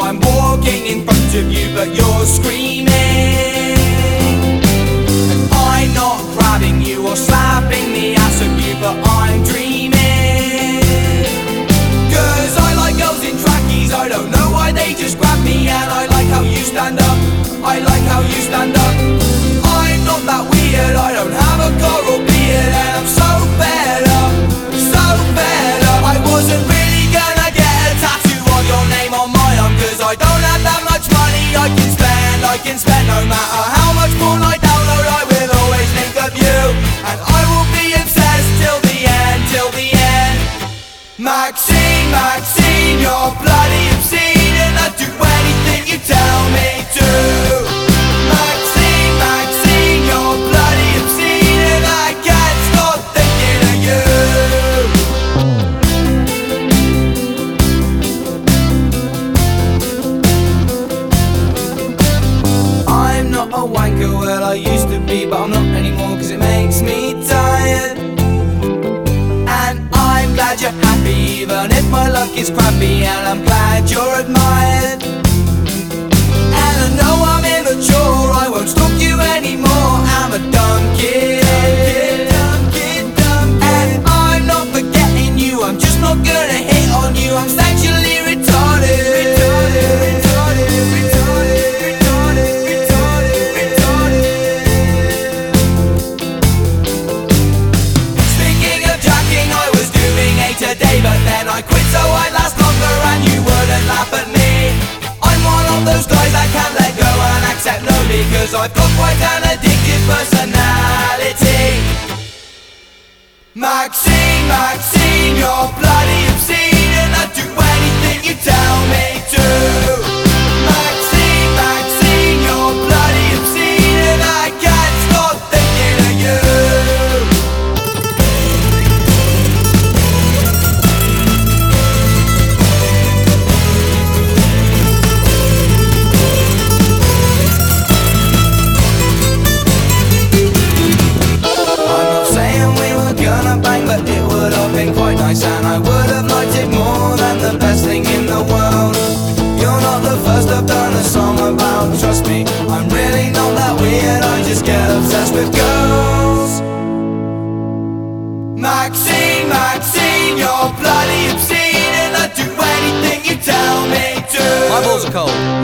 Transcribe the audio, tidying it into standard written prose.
I'm walking in front of you, but you're screaming. And I'm not grabbing you or slapping the ass of you, but I'm dreaming. Cause I like girls in trackies, I don't know why they just grab me. And I like how you stand up, I like how you stand up. I'm not that weird, I don't have a coral beard. And I'm so fed up, so fed up. I wasn't really gonna get a tattoo of your name on my arm, cause I don't have that much money I can spend no matter how much porn I download. I will always think of you, and I will be obsessed till the end, till the end. Maxine, Maxine, you're bloody obscene, and I'd do anything you tell me to. Maxine, Maxine, you're bloody obscene, and I can't stop thinking of you. I'm not a wanker, well I used to be, but I'm not anymore, cause it makes me tired. And I'm glad you're happy, even if my luck is crappy, and I'm glad you're admired. And I know I'm immature, I won't stalk you anymore, I'm a dumb kid. And I'm not forgetting you, I'm just not gonna hit on you, I'm sexually retarded. Speaking of jacking, I was doing 8 a day, but then I quit so I'd last longer and you wouldn't laugh at me. I'm one of those guys that can't let go and accept no, because I've got quite an addictive personality. Maxine, Maxine, you're bloody obscene, and I'd do anything you tell me to. Maxine, Maxine, you're bloody obscene, and I can't stop thinking of you. But it would have been quite nice, and I would have liked it more than the best thing in the world. You're not the first I've done a song about, trust me, I'm really not that weird, I just get obsessed with girls. Maxine, Maxine, you're bloody obscene, and I'd do anything you tell me to. My balls are cold.